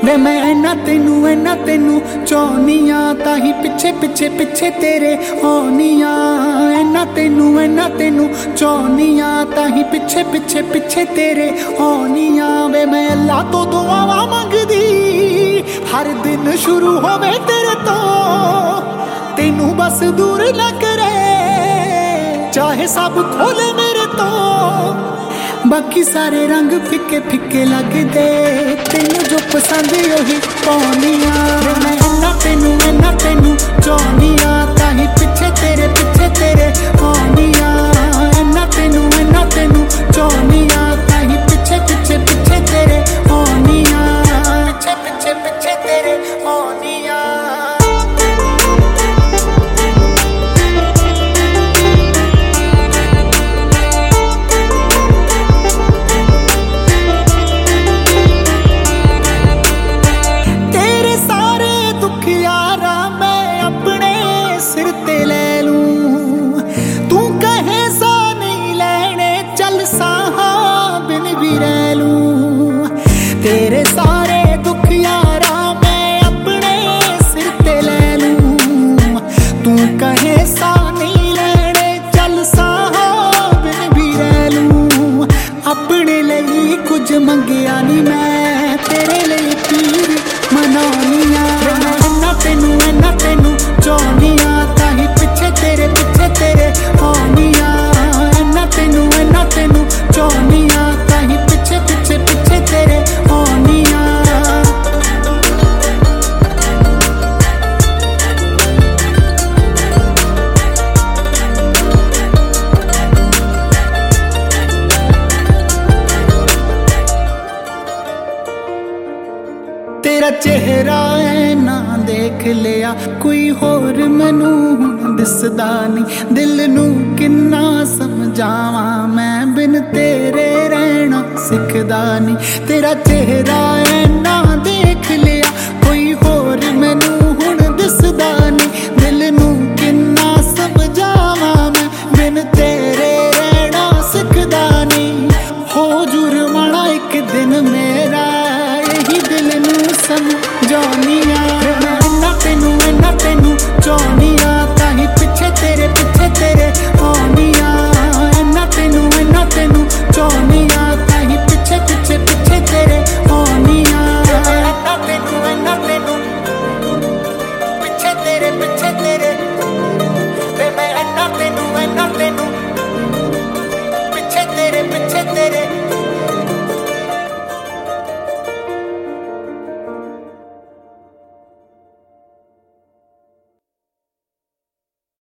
वे मैं इन्ना तेनू चाहनिया, ताही पिछे पिछे पिछे तेरे आनिया। इन्ना तेनू चाहनिया, ताही पिछे पिछे पिछे तेरे आनिया। वे मैं अल्लाह तो दुआवां मंगदी, हर दिन शुरू होवे तेरे तो, तेनू बस दूर न करे, चाहे सब खोले मेरे तो। बाकी सारे रंग फिके फिके लगदे, तेनू जो पसंद ओही पाउनिया। मैं इन्ना तेनू चाहनिया, ताही पिछे तेरे आनिया। इन्ना तेनू चाहनिया, ताही पिछे पिछे पिछे तेरे आनिया। पिछे पिछे पिछे तेरे आनिया। तेरे सारे दुख यारा मैं अपने सिर ते ले लूं, तू कहे सा नहीं लेने चल साहा बिन भी रह लूं। अपने लिए कुछ मंगिया नहीं मैं, तेरे लिए पीर मनानिया। मैं इन्ना तेनू चाहनिया, ताही पिछे तेरे आनिया। इन्ना तेनू चाहनिया, ताही पिछे पिछे पिछे तेरे आनिया। तेरा चेहरा है ना देख लिया कोई होर, मैनू हुण दिसदा नहीं, दिल नू किन्ना समझावां मैं, बिन तेरे रहना सिखदा नहीं। तेरा चेहरा है ना देख लिया कोई होर, मैनू हुण दिसदा नहीं, दिल नू किन्ना समझावां मैं, बिन तेरे रहना सिखदा नहीं। हो जुर्माना एक दिन मेरा, यही दिल नू समझानिया।